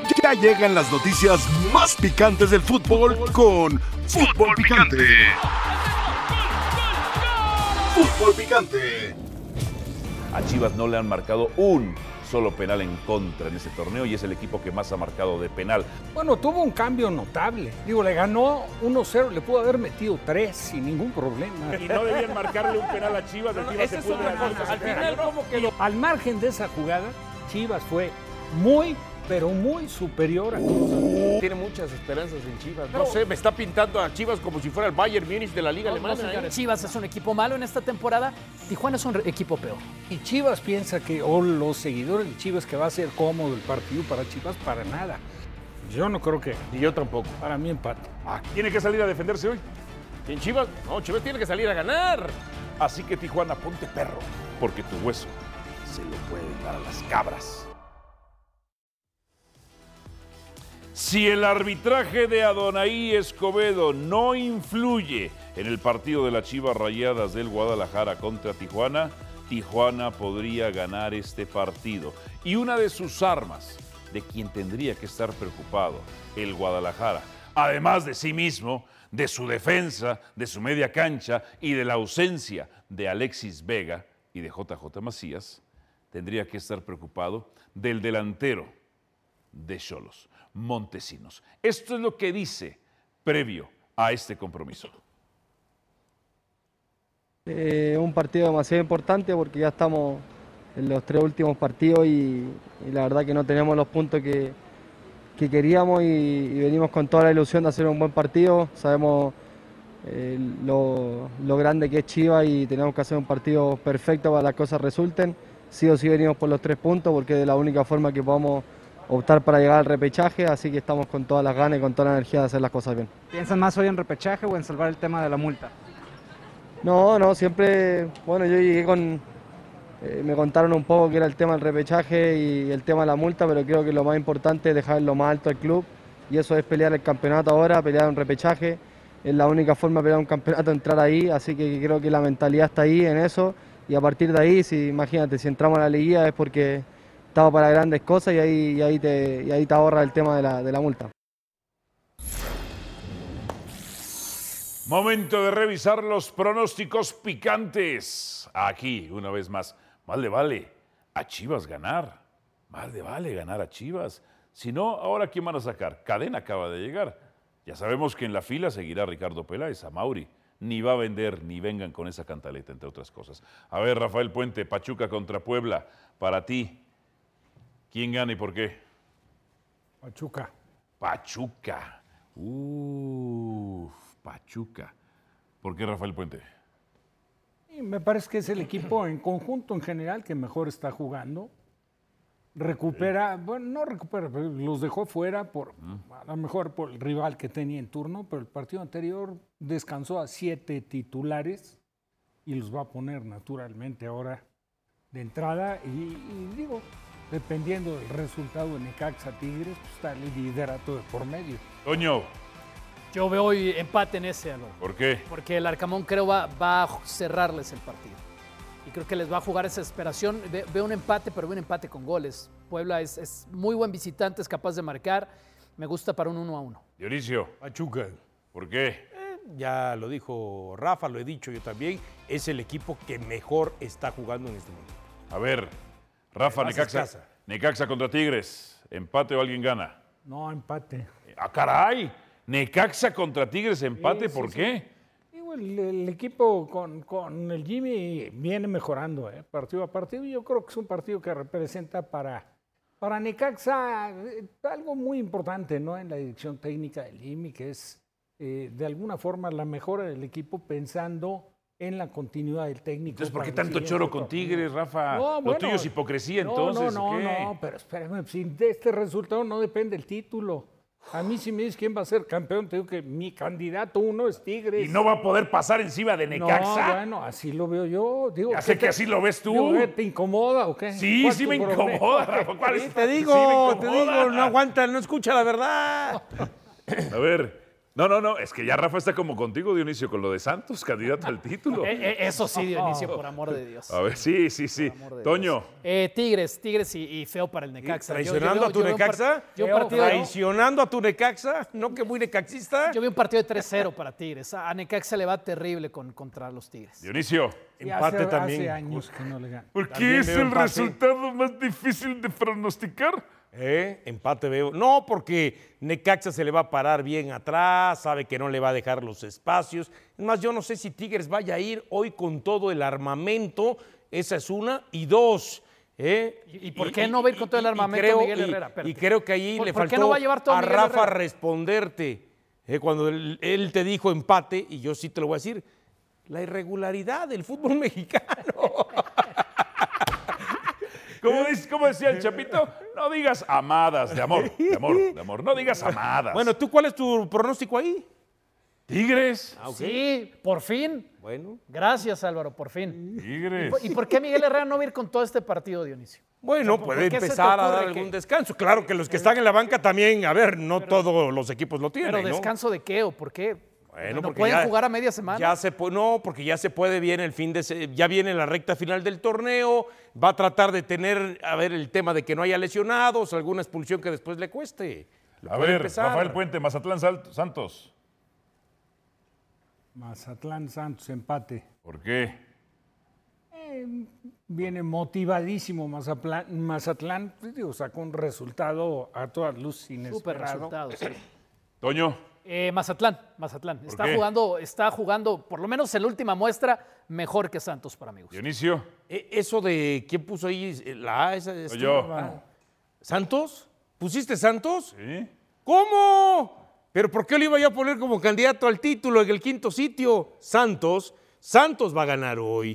Ya llegan las noticias más picantes del fútbol con Fútbol Picante. Fútbol Picante. A Chivas no le han marcado un solo penal en contra en ese torneo y es el equipo que más ha marcado de penal. Bueno, tuvo un cambio notable. Digo, le ganó 1-0, le pudo haber metido 3 sin ningún problema. Y no debían marcarle un penal a Chivas. Esa es otra cosa. Al final, ¿cómo quedó? Al margen de esa jugada, Chivas fue muy, pero muy superior a Cruz. Tiene muchas esperanzas en Chivas. No sé, me está pintando a Chivas como si fuera el Bayern Múnich de la Liga Alemana. Chivas es un equipo malo en esta temporada. Tijuana es un equipo peor. Y Chivas piensa que, o los seguidores de Chivas, que va a ser cómodo el partido para Chivas, para nada. Yo no creo que. Y yo tampoco. Para mí, empate. ¿Tiene que salir a defenderse hoy? ¿En Chivas? No, Chivas tiene que salir a ganar. Así que Tijuana, ponte perro, porque tu hueso se lo pueden dar a las cabras. Si el arbitraje de Adonai Escobedo no influye en el partido de las Chivas Rayadas del Guadalajara contra Tijuana, Tijuana podría ganar este partido. Y una de sus armas, de quien tendría que estar preocupado, el Guadalajara, además de sí mismo, de su defensa, de su media cancha y de la ausencia de Alexis Vega y de JJ Macías, tendría que estar preocupado del delantero de Xolos, Montesinos. Esto es lo que dice previo a este compromiso. Un partido demasiado importante porque ya estamos en los 3 últimos partidos y la verdad que no tenemos los puntos que queríamos y venimos con toda la ilusión de hacer un buen partido. Sabemos lo grande que es Chivas y tenemos que hacer un partido perfecto para que las cosas resulten. Sí o sí venimos por los 3 puntos porque es la única forma que podamos optar para llegar al repechaje, así que estamos con todas las ganas y con toda la energía de hacer las cosas bien. ¿Piensan más hoy en repechaje o en salvar el tema de la multa? No, siempre, bueno, yo llegué con, me contaron un poco que era el tema del repechaje y el tema de la multa, pero creo que lo más importante es dejar lo más alto al club y eso es pelear el campeonato ahora, pelear un repechaje, es la única forma de pelear un campeonato, entrar ahí, así que creo que la mentalidad está ahí en eso y a partir de ahí, imagínate, si entramos a la liguilla es porque estamos para grandes cosas y ahí te ahorra el tema de la multa. Momento de revisar los pronósticos picantes. Aquí, una vez más, más le vale a Chivas ganar. Más le vale ganar a Chivas. Si no, ahora ¿quién van a sacar? Cadena acaba de llegar. Ya sabemos que en la fila seguirá Ricardo Peláez, a Mauri. Ni va a vender, ni vengan con esa cantaleta, entre otras cosas. A ver, Rafael Puente, Pachuca contra Puebla. Para ti, ¿quién gana y por qué? Pachuca. Pachuca. Pachuca. ¿Por qué Rafael Puente? Y me parece que es el equipo en conjunto, en general, que mejor está jugando. Recupera, bueno, no recupera, pero los dejó fuera a lo mejor por el rival que tenía en turno, pero el partido anterior descansó a 7 titulares y los va a poner naturalmente ahora de entrada. Y digo, dependiendo del resultado de Necaxa Tigres, pues está el liderato de por medio. Toño. Yo veo hoy empate en ese, Álvaro. ¿Por qué? Porque el Arcamón creo va a cerrarles el partido. Y creo que les va a jugar esa desesperación. Veo un empate, pero veo un empate con goles. Puebla es muy buen visitante, es capaz de marcar. Me gusta para un 1-1. Dionisio. Pachuca. ¿Por qué? Ya lo dijo Rafa, lo he dicho yo también. Es el equipo que mejor está jugando en este momento. A ver, Rafa, Necaxa contra Tigres. ¿Empate o alguien gana? No, empate. ¡Ah, caray! Necaxa contra Tigres, empate, Sí, ¿por qué? Digo, el equipo con el Jimmy viene mejorando, partido a partido. Yo creo que es un partido que representa para Necaxa algo muy importante, ¿no? En la dirección técnica del Jimmy, que es de alguna forma la mejora del equipo pensando en la continuidad del técnico. Entonces, ¿por qué tanto choro con Tigres, Rafa? No, Lo tuyo es hipocresía, entonces. No, pero espérame, si de este resultado no depende el título. A mí si me dices quién va a ser campeón, te digo que mi candidato 1 es Tigres. ¿Y no va a poder pasar encima de Necaxa? No, bueno, así lo veo yo. Digo, ya sé que así lo ves tú. ¿Te incomoda o qué? Sí me incomoda, Rafa. Te digo, no aguanta, no escucha la verdad. A ver, No, es que ya Rafa está como contigo, Dionisio, con lo de Santos, candidato al título. Eso sí, Dionisio, por amor de Dios. A ver, sí. Toño. Tigres y feo para el Necaxa. ¿Traicionando a tu Necaxa? ¿Traicionando a tu Necaxa? ¿No que muy necaxista? Yo vi un partido de 3-0 para Tigres. A Necaxa le va terrible contra los Tigres. Dionisio. Empate también. Hace años que no le gana. ¿Por qué También es veo el empate. resultado más difícil de pronosticar? Empate veo. No, porque Necaxa se le va a parar bien atrás, sabe que no le va a dejar los espacios. Es más, yo no sé si Tigres vaya a ir hoy con todo el armamento. Esa es una. Y dos. ¿Y por qué no va a ir con todo el armamento Miguel Herrera? Espérate. Y creo que ahí le ¿Por faltó qué no va a llevar todo a Miguel Rafa Herrera? responderte. Cuando él te dijo empate, y yo sí te lo voy a decir, la irregularidad del fútbol mexicano. ¿Cómo decía el Chapito? No digas amadas, de amor. No digas amadas. Bueno, ¿tú cuál es tu pronóstico ahí? Tigres. Sí, por fin. Bueno. Gracias, Álvaro, por fin. Tigres. ¿Y por qué Miguel Herrera no va a ir con todo este partido, Dionisio? Bueno, ¿por puede qué se te empezar a ocurre dar que- algún descanso. Claro que los que están en la banca también, a ver, no todos los equipos lo tienen, ¿Pero ¿no? descanso de qué o por qué? Bueno, ¿No porque pueden ya- jugar a media semana? No, porque ya se puede bien el ya viene la recta final del torneo, va a tratar de tener, a ver, el tema de que no haya lesionados, alguna expulsión que después le cueste. A ver, Rafael Puente, Mazatlán Santos. Mazatlán Santos, empate. ¿Por qué? Viene motivadísimo Mazatlán, pues, digo, sacó un resultado a todas luces Súper inesperado. resultado, sí. Toño. Mazatlán. qué? Está jugando, por lo menos en la última muestra, mejor que Santos para mi gusto. Dionisio. Eso de, ¿quién puso ahí la A? Soy yo. ¿Santos? ¿Pusiste Santos? ¿Sí? ¿Cómo? ¿Pero por qué lo iba yo a poner como candidato al título en el quinto sitio? Santos va a ganar hoy.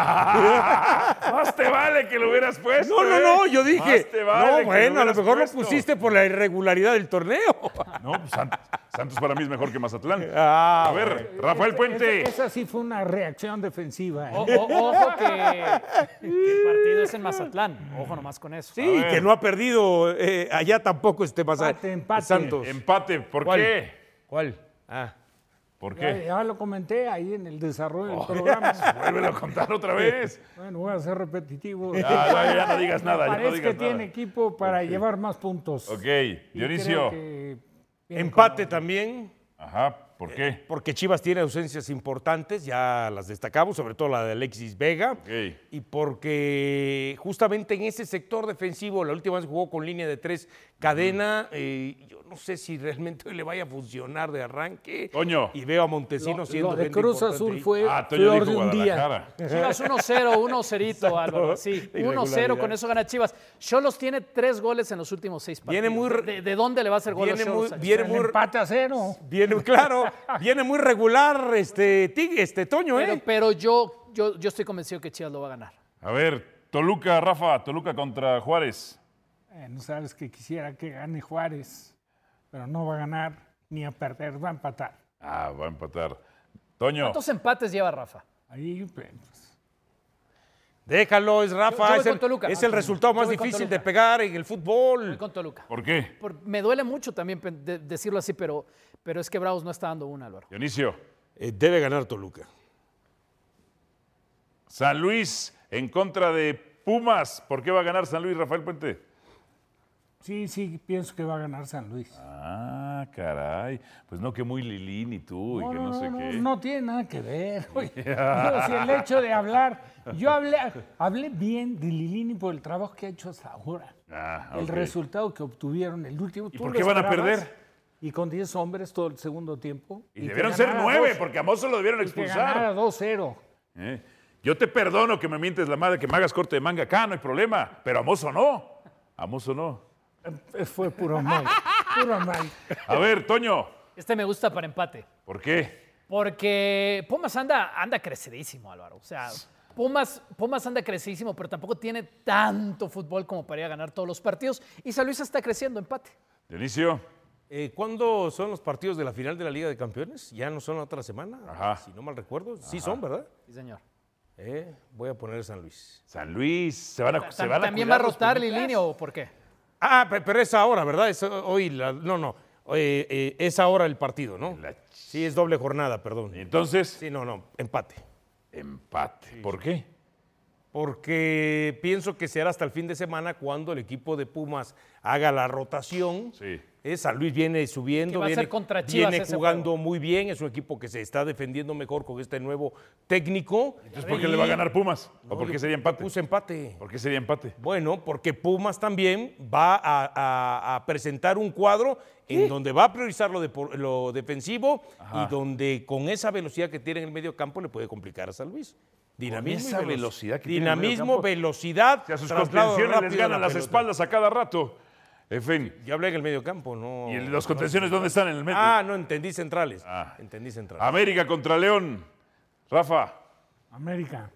Más te vale que lo hubieras puesto. No, yo dije. Más te vale No, que bueno, a lo hubieras mejor puesto. lo pusiste por la irregularidad del torneo. No, pues Santos para mí es mejor que Mazatlán. Ah, A ver, Rafael Puente. Esa sí fue una reacción defensiva. Ojo que el partido es en Mazatlán. Ojo nomás con eso. Sí, que no ha perdido allá tampoco Empate. Santos. Empate, ¿por ¿Cuál? qué? ¿Cuál? Ah. ¿Por Ya, qué? ya lo comenté ahí en el desarrollo del programa. Vuélvelo a contar otra vez. Bueno, voy a ser repetitivo. Ya no digas nada. Ya no Parece digas que tiene nada. equipo para llevar más puntos. Ok, Y Dionisio. creo que viene Empate con- también. Ajá, ¿por qué? Porque Chivas tiene ausencias importantes, ya las destacamos, sobre todo la de Alexis Vega. Ok. Y porque justamente en ese sector defensivo, la última vez jugó con línea de 3 cadena, yo no sé si realmente hoy le vaya a funcionar de arranque. Toño. Y veo a Montesino Lo siendo de gente Cruz importante Azul ahí. fue Toño flor dijo de un día. Guadalajara. Chivas 1-0, 1-0, Álvaro. Sí, 1-0, con eso gana Chivas. Cholos tiene 3 goles en los últimos 6 partidos. Viene muy ¿De dónde le va a hacer gol a viene Cholos? muy- viene El muy- empate a 0. Viene muy regular Toño, Pero yo estoy convencido que Chivas lo va a ganar. A ver, Toluca, Rafa, Toluca contra Juárez. No sabes que quisiera que gane Juárez, pero no va a ganar ni a perder, va a empatar. Va a empatar. Toño. ¿Cuántos empates lleva Rafa? Ahí, pues, Déjalo, es Rafa, Yo voy con Toluca. es el resultado Yo más voy con difícil de Toluca. pegar en el fútbol. Voy con Toluca. ¿Por qué? Me duele mucho también decirlo así, pero es que Bravos no está dando una, Álvaro. Dionisio. Debe ganar Toluca. San Luis en contra de Pumas. ¿Por qué va a ganar San Luis, Rafael Puente? sí, pienso que va a ganar San Luis. Ah, caray. Pues no, que muy Lilín y tú y que no sé qué. No tiene nada que ver. Oye. Digo, si el hecho de hablar, yo hablé bien de Lilini por el trabajo que ha hecho hasta ahora. El ok. resultado que obtuvieron el último. ¿Y ¿tú por lo qué van a esperabas? perder? Y con 10 hombres todo el segundo tiempo. Y que debieron ser ganara 9, 2, porque a Mozo lo debieron y que ganara expulsar. 2-0. Yo te perdono que me mientes la madre, que me hagas corte de manga acá, no hay problema. Pero a Mozo no. A Mozo no. Fue puro mal. Puro mal. A ver, Toño. Este me gusta para empate. ¿Por qué? Porque Pumas anda crecidísimo, Álvaro. O sea, Pumas anda crecidísimo, pero tampoco tiene tanto fútbol como para ir a ganar todos los partidos. Y San Luis está creciendo, empate. Dionisio. ¿Cuándo son los partidos de la final de la Liga de Campeones? ¿Ya no son la otra semana? Ajá. Si no mal recuerdo. Sí son, ¿verdad? Sí, señor. Voy a poner San Luis. San Luis. Se van a ¿También cuidar va a los rotar Pumitas? Lilini o por qué? Pero es ahora, ¿verdad? Es hoy. No. Es ahora el partido, ¿no? Sí, es doble jornada, perdón. Entonces, Sí, no, empate. empate. ¿Por qué? Porque pienso que será hasta el fin de semana cuando el equipo de Pumas haga la rotación. Sí. San Luis viene subiendo, Que va a viene, ser contra Chivas viene ese jugando juego. muy bien, es un equipo que se está defendiendo mejor con este nuevo técnico. Entonces, ¿por qué le va a ganar Pumas? ¿O por qué sería empate? Puse empate. ¿Por qué sería empate? Bueno, porque Pumas también va a presentar un cuadro en donde va a priorizar lo defensivo y donde con esa velocidad que tiene en el medio campo le puede complicar a San Luis. Dinamismo esa y velocidad que tiene en el medio dinamismo, campo. velocidad. Si a sus traslado contenciones les rápido de ganan la las pelota. espaldas a cada rato. En fin. Yo hablé en el medio campo, no. ¿Y los contenciones dónde están? En el medio. Ah, no, entendí centrales. Ah. Entendí centrales. América contra León. Rafa. América.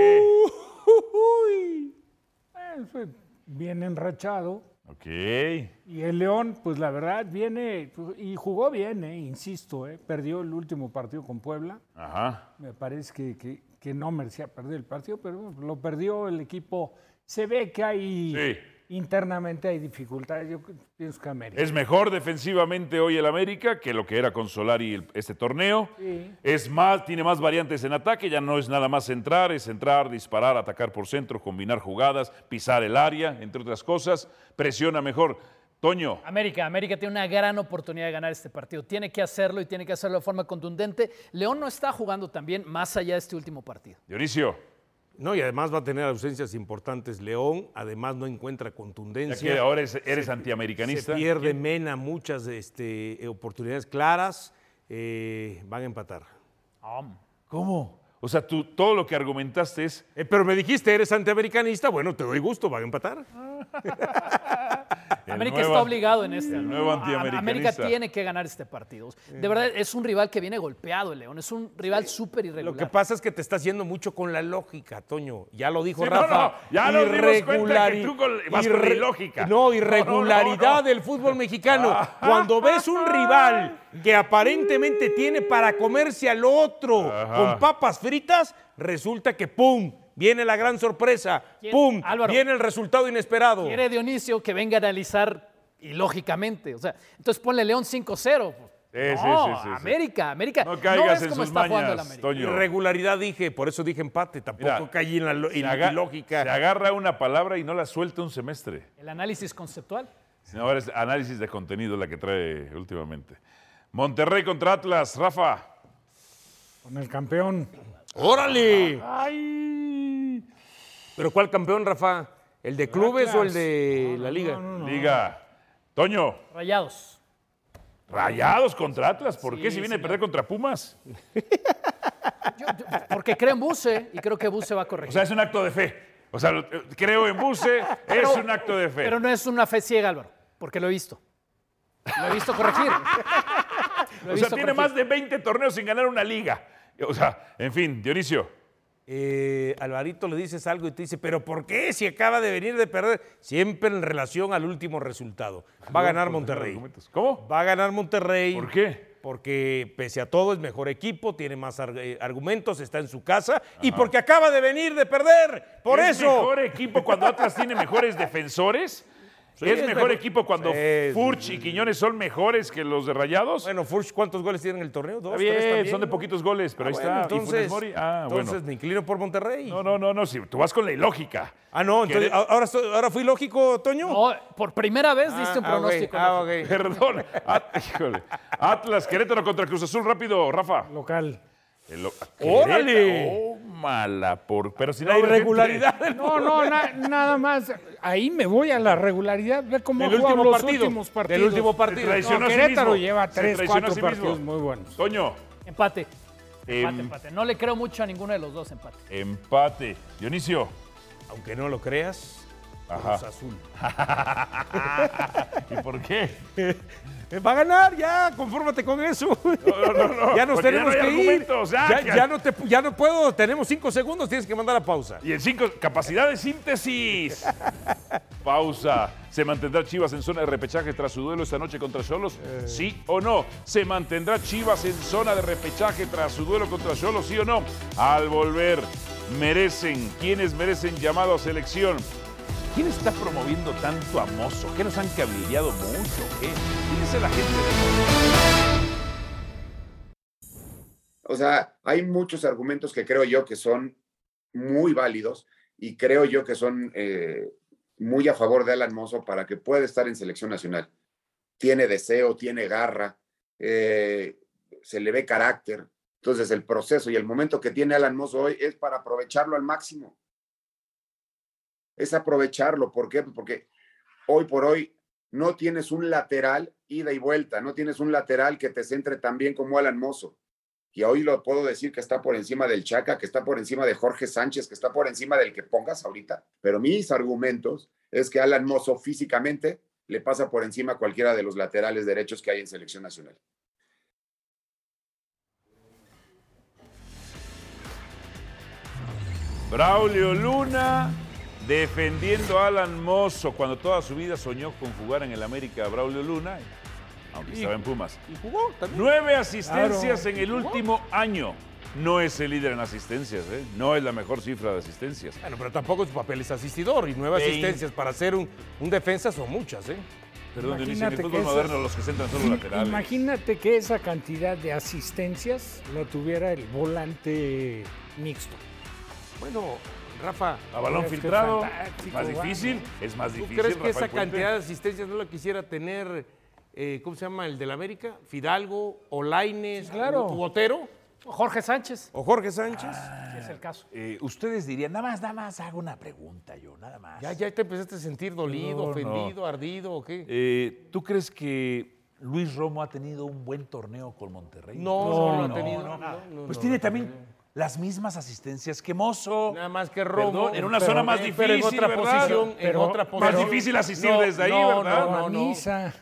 Fue bien enrachado. Ok. Y el León, pues la verdad, viene y jugó bien, insisto. Perdió el último partido con Puebla. Ajá. Me parece que no merecía perder el partido, pero bueno, lo perdió el equipo. Se ve que hay Sí. internamente hay dificultades. Yo pienso que América. Es mejor defensivamente hoy el América que lo que era con Solari este torneo. Sí. Es más, tiene más variantes en ataque, ya no es nada más centrar, es centrar, disparar, atacar por centro, combinar jugadas, pisar el área, entre otras cosas. Presiona mejor. Toño. América tiene una gran oportunidad de ganar este partido. Tiene que hacerlo y tiene que hacerlo de forma contundente. León no está jugando tan bien más allá de este último partido. Dionisio. No, y además va a tener ausencias importantes León, además no encuentra Ya contundencia. que ahora eres antiamericanista. Se pierde Mena muchas oportunidades claras, van a empatar. ¿Cómo? O sea, tú todo lo que argumentaste es. Pero me dijiste, eres antiamericanista, bueno, te doy gusto, van a empatar. América nuevo- está obligado en este. el nuevo antiamericanista. América tiene que ganar este partido. De verdad, es un rival que viene golpeado, el León. Es un rival súper irregular. Lo que pasa es que te estás yendo mucho con la lógica, Toño. Ya lo dijo Sí, Rafa. ya nos dimos cuenta que Irregulari- tú vas con la ilógica. No, irregularidad No. del fútbol mexicano. Cuando ves un rival que aparentemente tiene para comerse al otro con papas fritas, resulta que ¡pum! Viene la gran sorpresa. ¿Quién? ¡Pum! Álvaro. Viene el resultado inesperado. Quiere Dionisio que venga a analizar ilógicamente. O sea, entonces ponle León 5-0. Sí. América. No caigas ves en cómo sus está jugando el mañas, América. Toño. Irregularidad dije, por eso dije empate. Tampoco Mira, caí en la Se ilógica. agarra una palabra y no la suelta un semestre. El análisis conceptual. Ahora es análisis de contenido la que trae últimamente. Monterrey contra Atlas, Rafa. Con el campeón. ¡Órale! ¡Ay! ¿Pero cuál campeón, Rafa? ¿El de clubes Atlas. o el de la liga? Liga. Toño. Rayados. Rayados contra Atlas. ¿Por qué si viene a señor. perder contra Pumas? Porque creo en Buse y creo que Buse va a corregir. O sea, es un acto de fe. O sea, creo en Buse, es un acto de fe. Pero no es una fe ciega, Álvaro, porque lo he visto. Lo he visto corregir. Lo he O sea, visto tiene corregir. más de 20 torneos sin ganar una liga. O sea, en fin, Dionisio. Alvarito le dices algo y te dice, ¿pero por qué? Si acaba de venir de perder. Siempre en relación al último resultado. Va a ganar Monterrey. ¿Cómo? Va a ganar Monterrey. ¿Por qué? Porque pese a todo es mejor equipo, tiene más argumentos, está en su casa y porque acaba de venir de perder. Por ¿Es eso. mejor equipo cuando Atlas tiene mejores defensores? Sí, ¿Es mejor equipo cuando Sí. Furch y Quiñones son mejores que los de Rayados? Bueno, Furch, ¿cuántos goles tiene en el torneo? ¿Dos, Está bien, tres también? son de poquitos goles, pero ahí está. ¿Y Funes Entonces, Mori? entonces me inclino por Monterrey. No, si tú vas con la ilógica. No, entonces, ¿ahora fui lógico, Toño? No, por primera vez diste un pronóstico. Ah, ok. Perdón. Híjole. Atlas, Querétaro contra Cruz Azul, rápido, Rafa. Local. ¡Órale! Querétaro, mala pero si no La hay gente- irregularidad del Nada más. Ahí me voy a la regularidad. Ve cómo Del juegan último los partido. últimos Del partidos. último Se partido. traicionó a sí Querétaro mismo. lleva Se 3, traicionó 4 a sí mismo. partidos muy buenos. Toño, Empate. Em- Empate. No le creo mucho a ninguno de los dos empate. empate. Dionisio. Aunque no lo creas, Ajá. Cruz Azul. ¿Y por qué? Va a ganar, ya, confórmate con eso. No, Ya nos porque tenemos ya no hay que ir. argumentos, Ya no puedo, tenemos 5 segundos, tienes que mandar a pausa. Y en 5, capacidad de síntesis. Pausa. ¿Se mantendrá Chivas en zona de repechaje tras su duelo esta noche contra Xolos? ¿Sí o no? ¿Se mantendrá Chivas en zona de repechaje tras su duelo contra Xolos? ¿Sí o no? Al volver, ¿quiénes merecen llamado a selección? ¿Quién está promoviendo tanto a Mozo? ¿Qué nos han cabildeado mucho? ¿Qué? ¿Quién es la gente de Mozo? O sea, hay muchos argumentos que creo yo que son muy válidos y creo yo que son muy a favor de Alan Mozo para que pueda estar en selección nacional. Tiene deseo, tiene garra, se le ve carácter. Entonces el proceso y el momento que tiene Alan Mozo hoy es para aprovecharlo al máximo. Es aprovecharlo. ¿Por qué? Porque hoy por hoy no tienes un lateral ida y vuelta, no tienes un lateral que te centre tan bien como Alan Mozo. Y hoy lo puedo decir que está por encima del Chaca, que está por encima de Jorge Sánchez, que está por encima del que pongas ahorita. Pero mis argumentos es que Alan Mozo físicamente le pasa por encima a cualquiera de los laterales derechos que hay en selección nacional. Braulio Luna defendiendo a Alan Mozo cuando toda su vida soñó con jugar en el América. Braulio Luna, aunque estaba en Pumas. Y jugó también. 9 asistencias Claro. en el último año. No es el líder en asistencias, ¿eh? No es la mejor cifra de asistencias. Bueno, pero tampoco su papel es asistidor y 9 asistencias para ser un defensa son muchas, ¿eh? Perdón, Dionisio, en el Imagínate fútbol que moderno esas- los que centran solo laterales. Imagínate que esa cantidad de asistencias lo tuviera el volante mixto. Bueno, Rafa, A balón Es que filtrado, fantástico, más va, difícil, ¿no? es más ¿tú difícil. crees que Rafael esa Puente. cantidad de asistencias no la quisiera tener, ¿cómo se llama el del América? Fidalgo, Olaines, Claro. Botero Jorge Sánchez, o Jorge Sánchez? que es el caso. Ustedes dirían, nada más hago una pregunta yo, nada más. Ya te empezaste a sentir dolido, No, ofendido, ardido o qué. ¿Tú crees que Luis Romo ha tenido un buen torneo con Monterrey? No, lo ha tenido. Pues tiene también las mismas asistencias que Mozo. Nada más que Romo. Perdón, en una zona más pero en difícil, otra ¿verdad? posición, en Pero- otra Más posición. difícil asistir No, desde ahí, no, ¿verdad? no, no. Misa.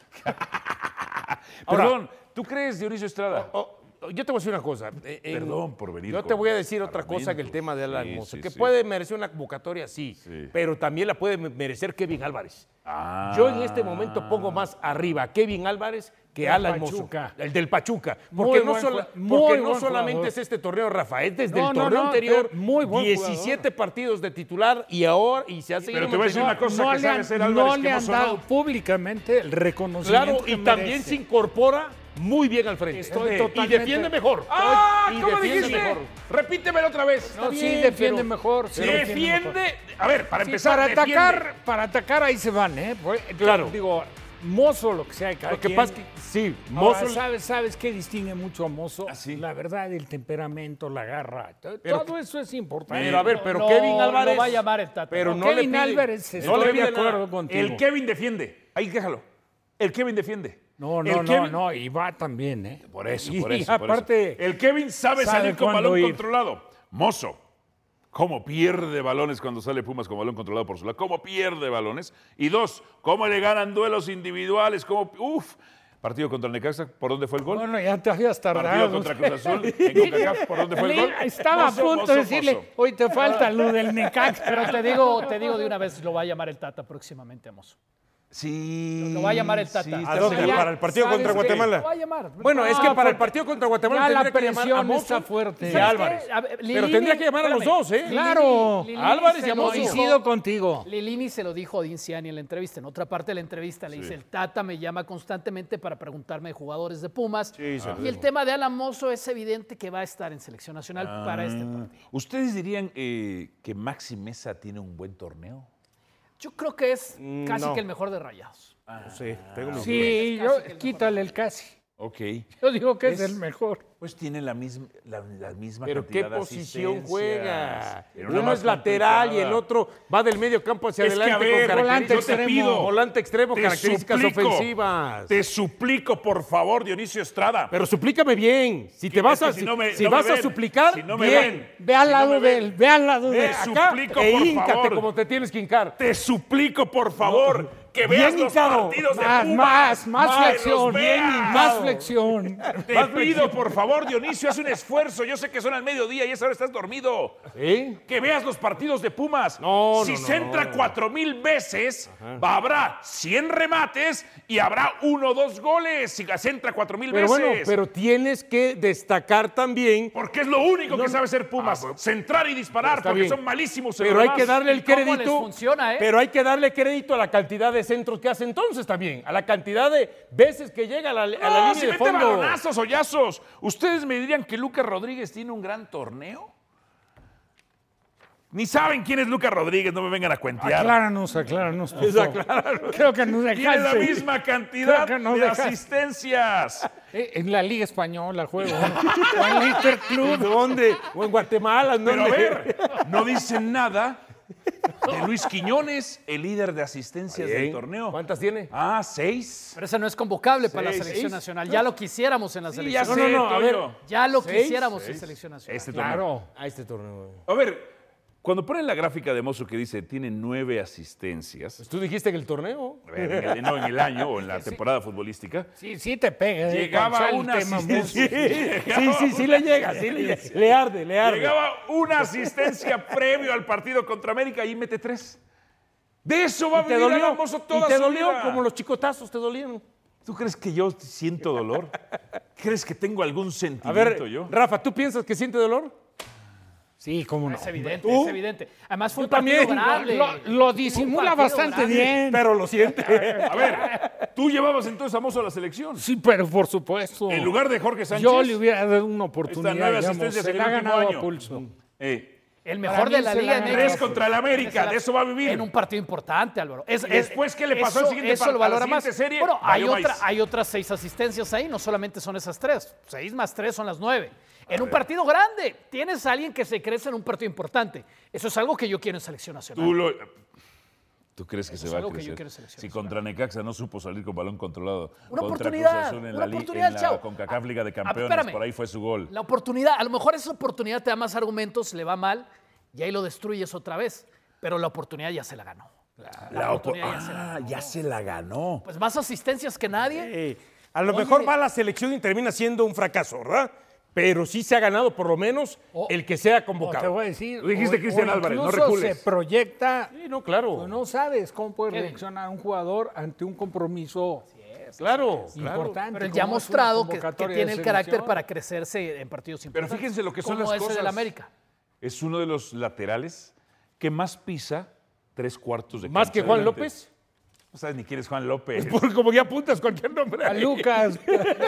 Perdón, ¿tú crees, Dionisio Estrada? Yo te voy a decir una cosa. Perdón por venir Yo con te voy a decir otra cosa que el argumentos. tema de Alan Sí, Mozo, sí, que sí. puede merecer una convocatoria, sí, Sí. pero también la puede merecer Kevin Álvarez. Ah. Yo en este momento pongo más arriba a Kevin Álvarez que Del Alan Pachuca. Mozo, el del Pachuca. Muy Porque no, buen porque muy no buen solamente jugador. es este torneo, Rafa, es desde No, el no, torneo no, anterior, pero muy buen 17 partidos de titular y ahora y se ha seguido Pero te voy a decir manteniendo. una cosa no que le sabe han, hacer no Álvarez le que han Mozo dado no. públicamente el reconocimiento Claro, que y también merece. se incorpora muy bien al frente. Estoy y totalmente- defiende mejor. ¡Ah! Y ¿Cómo defiende dijiste? mejor. Repítemelo otra vez. No, sí, bien, defiende pero- mejor. Sí, Defiende. A ver, para Sí, empezar, defiende. para atacar ahí se van, ¿eh? Claro. Digo, Mozo, lo que sea, cada Lo que quien. pasa es que, sí, Ahora, Mozo. ¿sabes qué distingue mucho a Mozo? ¿Ah, sí? La verdad, el temperamento, la garra. Pero- todo eso es importante. Pero a ver, pero No, Kevin Álvarez. lo va a llamar el Tata. Pero No, no le Kevin pide- Álvarez, no estoy le de pide nada. acuerdo contigo. El Kevin defiende. Ahí déjalo. El Kevin defiende. No, El no, Kevin- no, y va también, ¿eh? Por eso, Y por eso. aparte, El Kevin sabe salir con cuándo balón ir. controlado. Mozo. ¿Cómo pierde balones cuando sale Pumas con balón controlado por su lado? ¿Cómo pierde balones? Y dos, ¿cómo le ganan duelos individuales? ¿Cómo? Uf. Partido contra el Necaxa, ¿por dónde fue el gol? bueno, ya te habías Partido tardado. contra Cruz Azul, en CONCACAF, ¿por dónde fue el gol? Estaba Mozo, a punto Mozo, de decirle, Mozo. hoy te falta lo del Necaxa. Pero te digo de una vez, lo va a llamar el Tata próximamente a Mozo. Sí. Lo va a llamar el Tata. sí, ¿A está dónde? seguro. ¿Para el partido ¿sabes contra qué? Guatemala? Lo va a llamar. Bueno, es que No, para el porque partido contra Guatemala ya la tendría que llamar a presión Mozo está fuerte. y ¿Sabes a qué? Álvarez. A ver, Pero Lilini, tendría que llamar a los espérame. dos, ¿eh? Claro. Lilini Álvarez se y a lo Mozo. dijo- Coincido contigo. Lilini se lo dijo a Ciani en la entrevista. En otra parte de la entrevista le dice, el Tata me llama constantemente para preguntarme de jugadores de Pumas. Y el tema de Alan Mozo es evidente que va a estar en selección nacional para este partido. ¿Ustedes dirían que Maxi Mesa tiene un buen torneo? Yo creo que es casi no. que el mejor de Rayados. Sí, tengo mis dudas. Sí, quítale el casi. Ok. Yo digo que es el mejor. Pues tiene la misma Pero ¿qué cantidad de posición asistencias. juega? En una Uno más es lateral y el complicada. otro va del medio campo hacia Es que, adelante a ver, con volante características. extremo. Volante extremo, Te características suplico, ofensivas. Te suplico, por favor, Dionisio Estrada. Pero suplícame bien. Si te vas Es a, que si no me- si no me vas a ven, suplicar, si no me bien. ven. Ve al Si no lado me de ven. él, ve al lado Ve de él. su- Acá suplico, e por híncate favor. como te tienes que hincar. Te suplico, por favor, que Bien veas los hincado. partidos de Más, Pumas. más que flexión. los veas. Más flexión. Te pido, por favor, Dionisio, haz un esfuerzo. Yo sé que son al mediodía y a esa hora estás dormido. ¿Sí? Que veas los partidos de Pumas. No, si no, no, centra no. 4,000 veces, habrá 100 remates y habrá 1 o 2 goles. Si centra 4,000 Pero veces. bueno, pero tienes que destacar también. Porque es lo único que sabe hacer Pumas. Centrar y disparar, Está porque bien. son malísimos en Pero lo hay demás. que darle el ¿Cómo les crédito. funciona, Pero hay que darle crédito a la cantidad de centros que hace entonces también. A la cantidad de veces que llega a la línea si de mete fondo. balonazos, hoyazos. ¿Ustedes me dirían que Lucas Rodríguez tiene un gran torneo? Ni saben quién es Lucas Rodríguez, no me vengan a cuentear. Acláranos, por favor. Creo que nos Tiene la dejaste. misma cantidad Creo que no de dejaste. asistencias. En la Liga Española juego. O en el Interclub. ¿Dónde? O en Guatemala. Pero a ¿dónde? ver, no dicen nada de Luis Quiñones, el líder de asistencias del Bien. torneo. ¿Cuántas tiene? 6. Pero ese no es convocable para la Seis. selección nacional. Ya lo quisiéramos en la Sí, ya selección. sé, a ver. Toño. Ya lo ¿Seis? quisiéramos en selección nacional. Este torneo. Claro. A este torneo. A ver, cuando ponen la gráfica de Mozo que dice tiene 9 asistencias, Pues tú dijiste que el torneo. a ver, en el año o en la temporada futbolística, Sí te pega. llegaba cuando una sale el tema asistencia. Sí le llega. Sí le llega. Le arde. Llegaba una asistencia previo al partido contra América y mete 3. De eso va a ¿Te vivir dolió? Alan Mozo toda ¿Y te su dolió vida. como los chicotazos te dolieron? ¿Tú crees que yo siento dolor? ¿Crees que tengo algún A sentimiento ver, yo? Rafa, ¿tú piensas que siente dolor? Sí, cómo no. Es evidente, ¿Tú? es evidente. Además fue Yo un partido también. grande. Lo disimula Un partido bastante grande. bien. Pero lo siente. A ver, tú llevabas entonces a Mozo a la selección. Sí, pero por supuesto. En lugar de Jorge Sánchez. Yo le hubiera dado una Estas oportunidad. 9 digamos, asistencias se en la el ha último ganado año. a pulso. El Para mejor mí de la se la Liga ganó. MX. 3 contra el América, de eso va a vivir. En un partido importante, Álvaro. ¿Y después qué le pasó al siguiente Eso lo a la valora más. siguiente serie? Bueno, Valió más. hay otras 6 asistencias ahí, no solamente son esas 3. 6 más 3 son las 9. En un partido grande, tienes a alguien que se crece en un partido importante. Eso es algo que yo quiero en selección nacional. ¿Tú crees que Eso se es va a algo que yo crecer? quiero en selección Si contra Necaxa no supo salir con balón controlado, Una contra oportunidad, Cruz Azul en una la, oportunidad, en la chavo. CONCACAF Liga de Campeones, espérame. por ahí fue su gol. La oportunidad, a lo mejor esa oportunidad te da más argumentos, le va mal y ahí lo destruyes otra vez. Pero la oportunidad ya se la ganó. La oportunidad ya se la ganó. Ya se la ganó. Pues más asistencias que nadie. A lo Oye. mejor va a la selección y termina siendo un fracaso, ¿verdad? Pero sí se ha ganado por lo menos el que sea Te convocado. voy a decir. Tú dijiste Cristian Álvarez, no incluso recules. se proyecta. Sí, no, claro. Pues no sabes cómo puede reaccionar un jugador ante un compromiso Claro, importante. Pero él ya ha como es una mostrado que convocatoria tiene de el carácter selección. para crecerse en partidos Pero importantes. fíjense lo que son como las ese cosas. del América. Es uno de los laterales que más pisa 3/4 de ¿Más cancha que Juan adelante. López? No sabes ni quién es Juan López. Porque como ya apuntas cualquier nombre. A ahí. Lucas.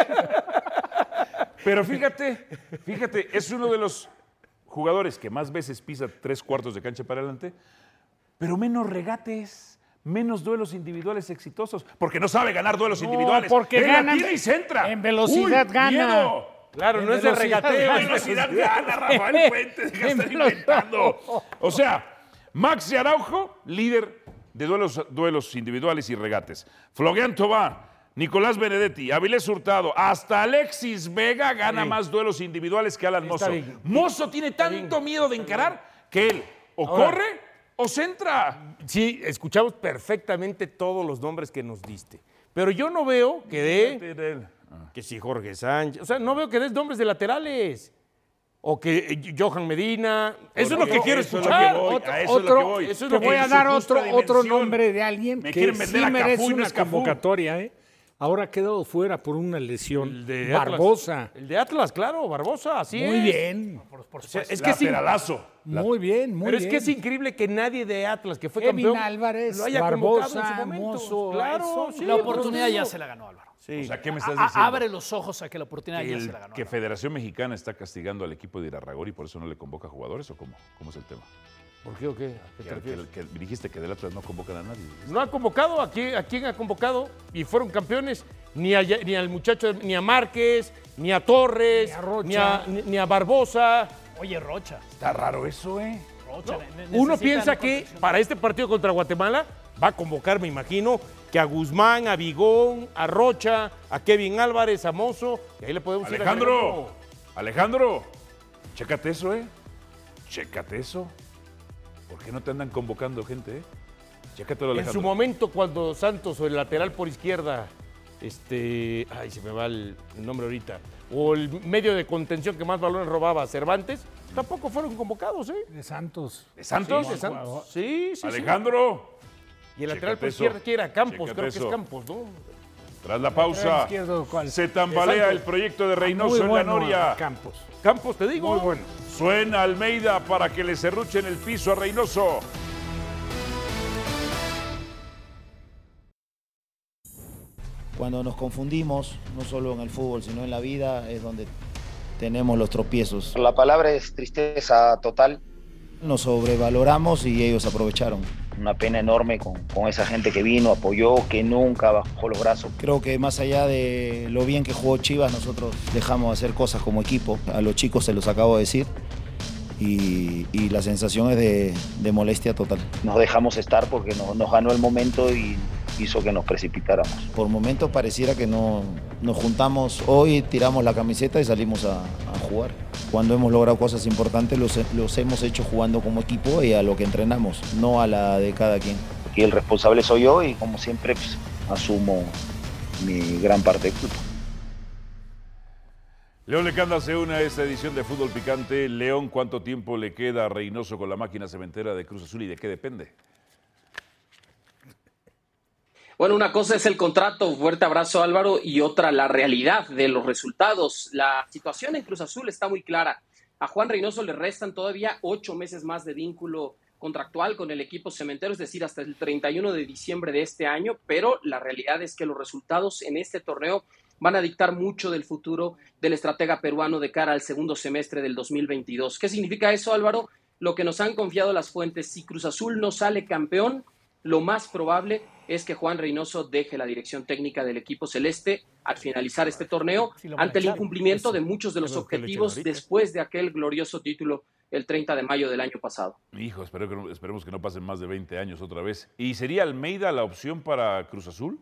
Pero fíjate, es uno de los jugadores que más veces pisa 3/4 de cancha para adelante, pero menos regates, menos duelos individuales exitosos, porque no sabe ganar duelos individuales. porque Él la ganan tira y centra. en velocidad ¡Uy, gana. miedo! Claro, En no es de velocidad regateo. En velocidad gana Rafael Puente, deja de estar inventando. O sea, Maxi Araujo, líder de duelos individuales y regates. Floguean Tobá, Nicolás Benedetti, Avilés Hurtado, hasta Alexis Vega gana más duelos individuales que Alan Mozo. bien. Mozo tiene tanto miedo de encarar que él o corre o centra. Sí, escuchamos perfectamente todos los nombres que nos diste. Pero yo no veo que dé, que si Jorge Sánchez, o sea, no veo que des nombres de laterales. O que Johan Medina. Eso es lo que quiero Eso es lo escuchar. que voy, a eso es lo que voy. Eso es Te lo que voy a en su dar justa otro dimensión. nombre de alguien Me que quieren sí vender a Cafú merece y no una es Cafú. convocatoria. Ahora ha quedado fuera por una lesión. El de Barbosa. Atlas. El de Atlas, claro, Barbosa, así Muy es. bien. O sea, es que Lateralazo. Muy bien, muy pero bien. es que es increíble que nadie de Atlas, que fue Kevin campeón, Álvarez, lo haya convocado en su Barbosa, momento. Mozo, Claro, son- sí, La por oportunidad eso ya digo. se la ganó, Álvaro. O sea, ¿qué me estás diciendo? Abre los ojos a que la oportunidad ya se la ganó. Que Federación Mexicana está castigando al equipo de Irarrágorri y por eso no le convoca jugadores o cómo? ¿Cómo es el tema? ¿Por qué o qué? ¿A qué te refieres? Que dijiste que del Atlas no convocan a nadie. No ha convocado, ¿a quién ha convocado? Y fueron campeones, ni al muchacho, ni a Márquez, ni a Torres, Ni a Rocha. ni a Barbosa. Oye, Rocha. Está raro eso, ¿eh? Rocha Uno necesitan piensa que contención. para este partido contra Guatemala va a convocar, me imagino, que a Guzmán, a Vigón, a Rocha, a Kevin Álvarez, a Mozo, y ahí le podemos ir Alejandro, chécate eso, ¿eh? Chécate eso. ¿Por qué no te andan convocando gente, eh? Chécatelo, En Alejandro. su momento, cuando Santos o el lateral por izquierda, ay, se me va el nombre ahorita, o el medio de contención que más balones robaba, Cervantes, tampoco fueron convocados, ¿eh? De Santos. ¿De Santos? Sí, de Santos. Sí, sí, sí. Alejandro. Y el lateral Chécate por eso. izquierda, que era Campos, Chécate creo que eso. es Campos, ¿no? Tras la pausa, izquierdo, ¿cuál? se tambalea Exacto. el proyecto de Reynoso Muy en bueno, la Noria. Campos. Campos, te digo. Muy bueno. Suena Almeida para que le serruchen el piso a Reynoso. Cuando nos confundimos, no solo en el fútbol, sino en la vida, es donde tenemos los tropiezos. La palabra es tristeza total. Nos sobrevaloramos y ellos aprovecharon. Una pena enorme con esa gente que vino, apoyó, que nunca bajó los brazos. Creo que más allá de lo bien que jugó Chivas, nosotros dejamos de hacer cosas como equipo. A los chicos se los acabo de decir y la sensación es de molestia total. Nos dejamos estar porque nos ganó el momento y hizo que nos precipitáramos. Por momentos pareciera que no nos juntamos hoy, tiramos la camiseta y salimos a jugar. Cuando hemos logrado cosas importantes los hemos hecho jugando como equipo y a lo que entrenamos, no a la de cada quien. Aquí el responsable soy yo y como siempre pues, asumo mi gran parte de culpa. León Lecanda se une a esta edición de Fútbol Picante. León, ¿cuánto tiempo le queda a Reynoso con la máquina cementera de Cruz Azul y de qué depende? Bueno, una cosa es el contrato, fuerte abrazo Álvaro, y otra la realidad de los resultados. La situación en Cruz Azul está muy clara. A Juan Reynoso le restan todavía 8 meses más de vínculo contractual con el equipo cementero, es decir, hasta el 31 de diciembre de este año, pero la realidad es que los resultados en este torneo van a dictar mucho del futuro del estratega peruano de cara al segundo semestre del 2022. ¿Qué significa eso, Álvaro? Lo que nos han confiado las fuentes, si Cruz Azul no sale campeón, lo más probable es que Juan Reynoso deje la dirección técnica del equipo celeste al finalizar este torneo ante el incumplimiento de muchos de los objetivos después de aquel glorioso título el 30 de mayo del año pasado. Hijo, esperemos que no pasen más de 20 años otra vez. ¿Y sería Almeida la opción para Cruz Azul?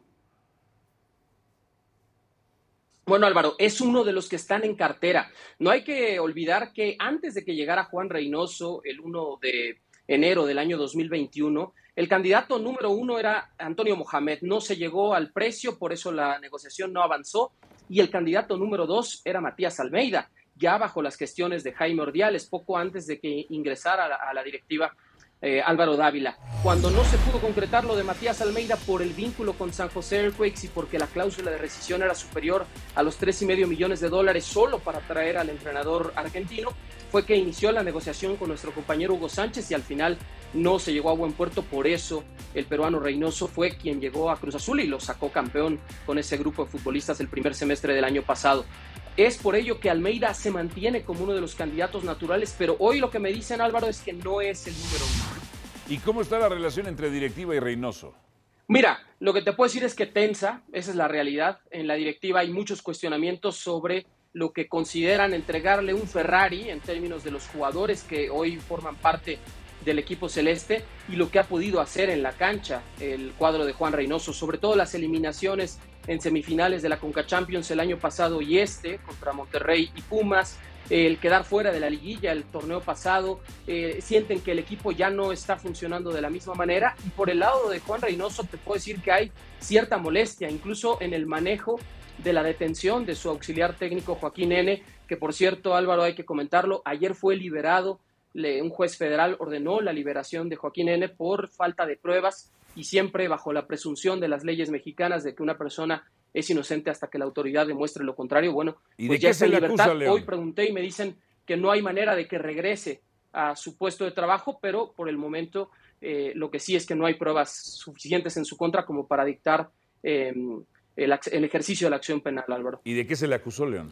Bueno, Álvaro, es uno de los que están en cartera. No hay que olvidar que antes de que llegara Juan Reynoso, el 1 de enero del año 2021, el candidato número 1 era Antonio Mohamed. No se llegó al precio, por eso la negociación no avanzó. Y el candidato número 2 era Matías Almeida, ya bajo las gestiones de Jaime Ordiales, poco antes de que ingresara a la directiva Álvaro Dávila. Cuando no se pudo concretar lo de Matías Almeida por el vínculo con San José Earthquakes y porque la cláusula de rescisión era superior a los $3.5 millones solo para traer al entrenador argentino, fue que inició la negociación con nuestro compañero Hugo Sánchez y al final no se llegó a buen puerto. Por eso el peruano Reynoso fue quien llegó a Cruz Azul y lo sacó campeón con ese grupo de futbolistas el primer semestre del año pasado. Es por ello que Almeida se mantiene como uno de los candidatos naturales, pero hoy lo que me dicen, Álvaro, es que no es el número 1. ¿Y cómo está la relación entre directiva y Reynoso? Mira, lo que te puedo decir es que tensa, esa es la realidad. En la directiva hay muchos cuestionamientos sobre lo que consideran entregarle un Ferrari en términos de los jugadores que hoy forman parte del equipo celeste y lo que ha podido hacer en la cancha el cuadro de Juan Reynoso, sobre todo las eliminaciones en semifinales de la Conca Champions el año pasado y contra Monterrey y Pumas, el quedar fuera de la liguilla el torneo pasado, sienten que el equipo ya no está funcionando de la misma manera y por el lado de Juan Reynoso te puedo decir que hay cierta molestia, incluso en el manejo de la detención de su auxiliar técnico Joaquín N., que por cierto, Álvaro, hay que comentarlo, ayer fue liberado, un juez federal ordenó la liberación de Joaquín N. por falta de pruebas y siempre bajo la presunción de las leyes mexicanas de que una persona es inocente hasta que la autoridad demuestre lo contrario. Bueno, ¿y pues de ya qué está se en le libertad. acusa, León? Hoy pregunté y me dicen que no hay manera de que regrese a su puesto de trabajo, pero por el momento lo que sí es que no hay pruebas suficientes en su contra como para dictar el ejercicio de la acción penal, Álvaro. ¿Y de qué se le acusó, León?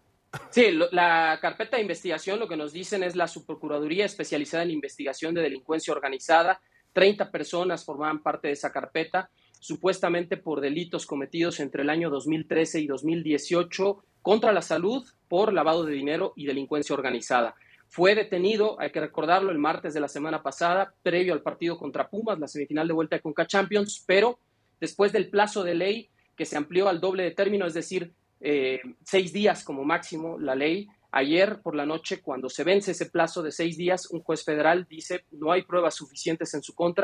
Sí, la carpeta de investigación, lo que nos dicen es la Subprocuraduría especializada en investigación de delincuencia organizada. 30 personas formaban parte de esa carpeta, supuestamente por delitos cometidos entre el año 2013 y 2018 contra la salud por lavado de dinero y delincuencia organizada. Fue detenido, hay que recordarlo, el martes de la semana pasada, previo al partido contra Pumas, la semifinal de vuelta de Conca Champions, pero después del plazo de ley que se amplió al doble de término, es decir, 6 días como máximo la ley. Ayer por la noche, cuando se vence ese plazo de 6 días, un juez federal dice no hay pruebas suficientes en su contra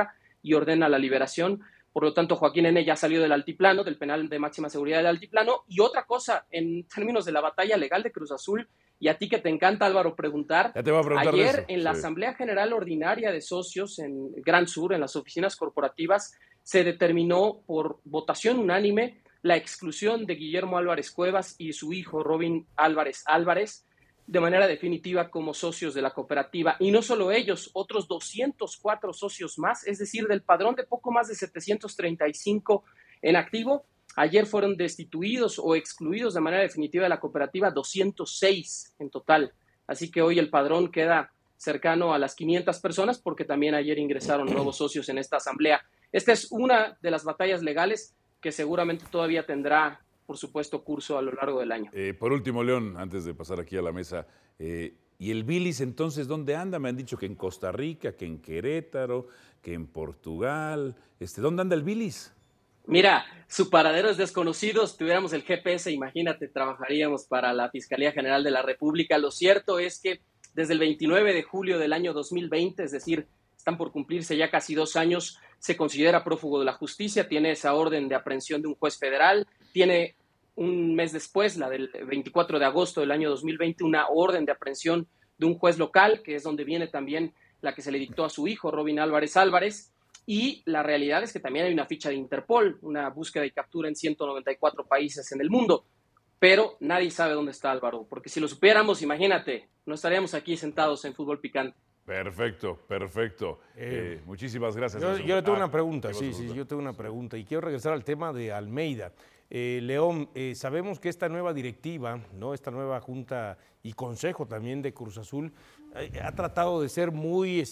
y ordena la liberación. Por lo tanto, Joaquín N. ya salió del altiplano, del penal de máxima seguridad del altiplano. Y otra cosa, en términos de la batalla legal de Cruz Azul, y a ti que te encanta, Álvaro, preguntar, Ya te voy a preguntar de ayer eso. en la Sí. Asamblea General Ordinaria de Socios en Gran Sur, en las oficinas corporativas, se determinó por votación unánime la exclusión de Guillermo Álvarez Cuevas y su hijo Robin Álvarez Álvarez de manera definitiva como socios de la cooperativa. Y no solo ellos, otros 204 socios más, es decir, del padrón de poco más de 735 en activo. Ayer fueron destituidos o excluidos de manera definitiva de la cooperativa 206 en total. Así que hoy el padrón queda cercano a las 500 personas porque también ayer ingresaron nuevos socios en esta asamblea. Esta es una de las batallas legales que seguramente todavía tendrá, por supuesto, curso a lo largo del año. Por último, León, antes de pasar aquí a la mesa, ¿y el bilis entonces dónde anda? Me han dicho que en Costa Rica, que en Querétaro, que en Portugal. ¿Dónde anda el bilis? Mira, su paradero es desconocido. Si tuviéramos el GPS, imagínate, trabajaríamos para la Fiscalía General de la República. Lo cierto es que desde el 29 de julio del año 2020, es decir, están por cumplirse ya casi 2 años, se considera prófugo de la justicia, tiene esa orden de aprehensión de un juez federal, tiene un mes después, la del 24 de agosto del año 2020, una orden de aprehensión de un juez local, que es donde viene también la que se le dictó a su hijo, Robin Álvarez Álvarez, y la realidad es que también hay una ficha de Interpol, una búsqueda y captura en 194 países en el mundo, pero nadie sabe dónde está Álvaro, porque si lo supiéramos, imagínate, no estaríamos aquí sentados en Fútbol Picante. Perfecto, perfecto. Muchísimas gracias. Yo le tengo una pregunta, yo tengo una pregunta y quiero regresar al tema de Almeida. León, sabemos que esta nueva directiva, ¿no? Esta nueva junta y consejo también de Cruz Azul ha tratado de ser muy,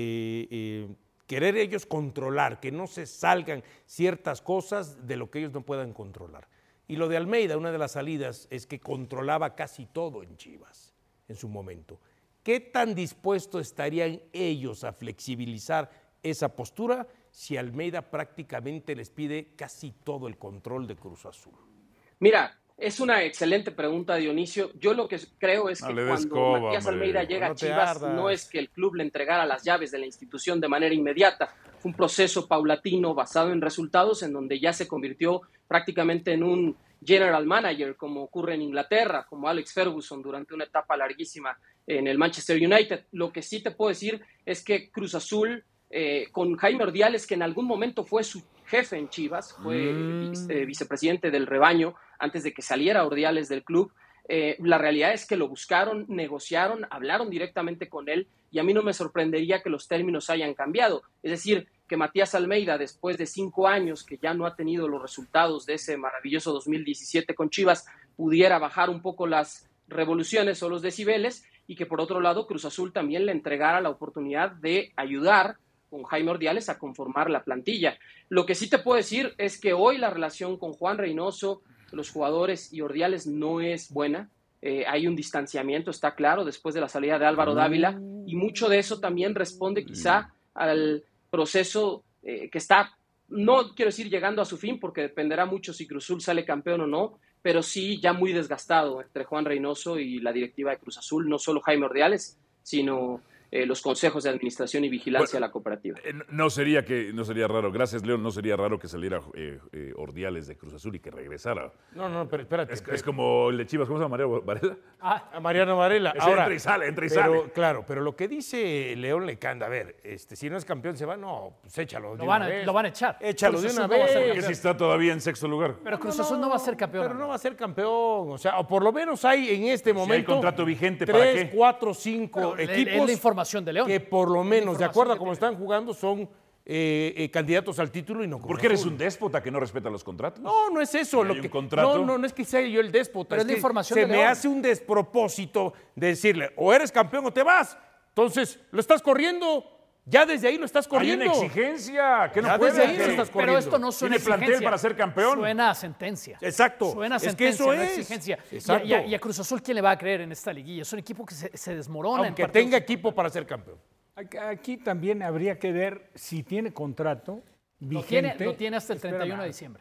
querer ellos controlar, que no se salgan ciertas cosas de lo que ellos no puedan controlar. Y lo de Almeida, una de las salidas es que controlaba casi todo en Chivas en su momento. ¿Qué tan dispuestos estarían ellos a flexibilizar esa postura si Almeida prácticamente les pide casi todo el control de Cruz Azul? Mira, es una excelente pregunta, Dionisio. Yo lo que creo es que cuando Matías Almeida llega a Chivas, no es que el club le entregara las llaves de la institución de manera inmediata. Fue un proceso paulatino basado en resultados en donde ya se convirtió prácticamente en un general manager, como ocurre en Inglaterra, como Alex Ferguson durante una etapa larguísima en el Manchester United. Lo que sí te puedo decir es que Cruz Azul, con Jaime Ordiales, que en algún momento fue su jefe en Chivas, fue vicepresidente del rebaño antes de que saliera Ordiales del club, la realidad es que lo buscaron, negociaron, hablaron directamente con él y a mí no me sorprendería que los términos hayan cambiado. Es decir, que Matías Almeida, después de 5 años que ya no ha tenido los resultados de ese maravilloso 2017 con Chivas, pudiera bajar un poco las revoluciones o los decibeles y que por otro lado Cruz Azul también le entregara la oportunidad de ayudar con Jaime Ordiales a conformar la plantilla. Lo que sí te puedo decir es que hoy la relación con Juan Reynoso, los jugadores y Ordiales no es buena. Hay un distanciamiento, está claro, después de la salida de Álvaro Dávila, y mucho de eso también responde quizá al proceso que está, no quiero decir llegando a su fin, porque dependerá mucho si Cruz Azul sale campeón o no, pero sí ya muy desgastado entre Juan Reynoso y la directiva de Cruz Azul, no solo Jaime Ordiales, sino los consejos de administración y vigilancia de la cooperativa. No sería raro, gracias León, no sería raro que saliera Ordiales de Cruz Azul y que regresara. No, pero espérate. Es como el de Chivas, ¿cómo se llama? ¿Mariano Varela? A Mariano Varela. Ahora, entra y sale. Claro, pero lo que dice León Lecanda, a ver, si no es campeón se va, no, pues échalo de una vez. Lo van a echar. Échalo de una vez. Porque si está todavía en sexto lugar. Pero Cruz Azul no va a ser campeón. Pero no va a ser campeón, o sea, o por lo menos hay en este momento hay contrato vigente, ¿para qué? 3, 4, 5 equipos. Es la información de León. Que por lo menos, de acuerdo a cómo están jugando, son candidatos al título y no Cruz ¿Por qué eres Azul. un déspota que no respeta los contratos? No es eso. ¿Hay un contrato? No es que sea yo el déspota. Pero es la que información se de me León. hace un despropósito de decirle, o eres campeón o te vas. Entonces, lo estás corriendo. Ya desde ahí lo estás corriendo. Hay una exigencia que no Ya puede. desde ahí lo estás corriendo. Pero esto no suena a ¿Tiene plantel exigencia. para ser campeón? Suena a sentencia. Exacto. Suena a Es que sentencia, eso no a es. exigencia. Exacto. Y a Cruz Azul, ¿quién le va a creer en esta liguilla? Es un equipo que se desmorona. Aunque en partidos. tenga equipo para ser campeón. Aquí también habría que ver si tiene contrato vigente. Lo tiene hasta el 31 de diciembre.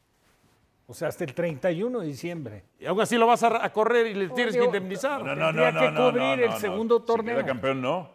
O sea, hasta el 31 de diciembre. Y aún así lo vas a correr y le tienes que indemnizar. Tendría que cubrir el segundo torneo. Si queda campeón, no.